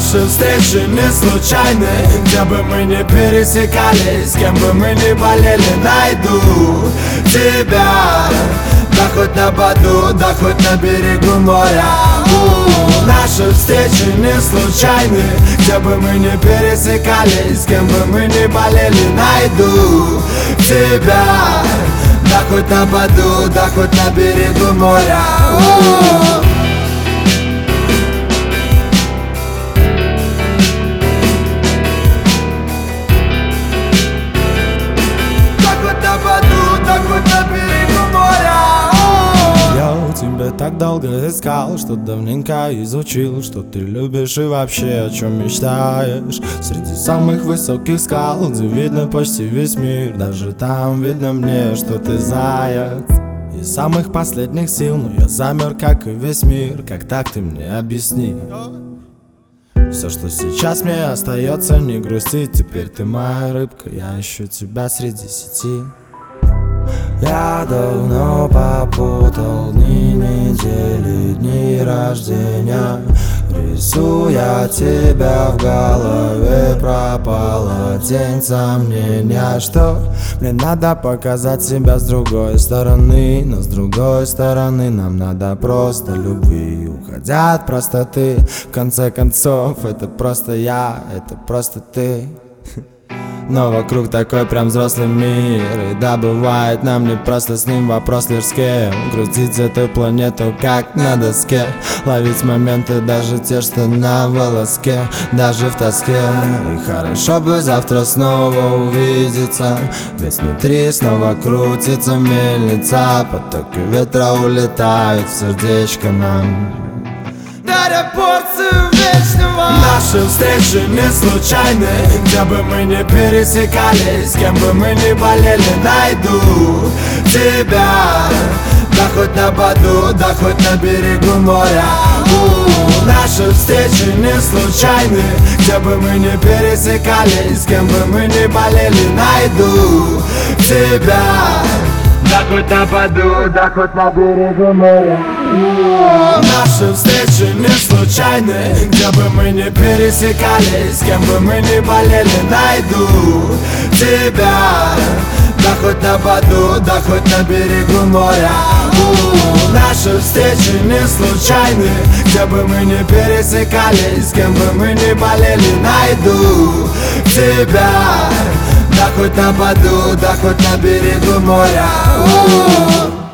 Наши встречи не случайны, где бы мы не пересекались, с кем бы мы ни болели, найду тебя. Да хоть на Баду, да хоть на берегу моря. Наши встречи не случайны, где бы мы не пересекались, с кем бы мы ни болели, найду тебя. Да хоть на Баду, да хоть на берегу моря. Тебя так долго искал, что давненько изучил, что ты любишь и вообще о чем мечтаешь. Среди самых высоких скал, где видно почти весь мир, даже там видно мне, что ты заяц. Из самых последних сил, но я замер, как и весь мир. Как так, ты мне объясни? Все, что сейчас мне остается, не грустить. Теперь ты моя рыбка, я ищу тебя среди сети. Я давно попутал дни недели, дни рождения. Рисуя тебя в голове, пропала тень сомнения, что мне надо показать себя с другой стороны. Но с другой стороны нам надо просто любви. Уходя от простоты, в конце концов, это просто я, это просто ты. Но вокруг такой прям взрослый мир. И да, бывает нам не просто с ним, вопрос лишь с кем. Крутить эту планету как на доске, ловить моменты, даже те, что на волоске, даже в тоске. И хорошо бы завтра снова увидеться, ведь внутри снова крутится мельница. Потоки ветра улетают в сердечко нам, даря порцию вечного. Наши встречи не случайны, где бы мы не пересекались, с кем бы мы ни болели, найду тебя. Да хоть на Баду, да хоть на берегу моря. Наши встречи не случайны, где бы мы не пересекались, с кем бы мы ни болели, найду тебя. Да хоть на Баду, да хоть на берегу моря. Наши встречи не случайны, где бы мы не пересекались, с кем бы мы ни болели, найду тебя. Да хоть на Баду, да хоть на берегу моря. Наши встречи не случайны, где бы мы не пересекались, с кем бы мы ни болели, найду тебя. Да хоть на Баду, да хоть на берегу моря.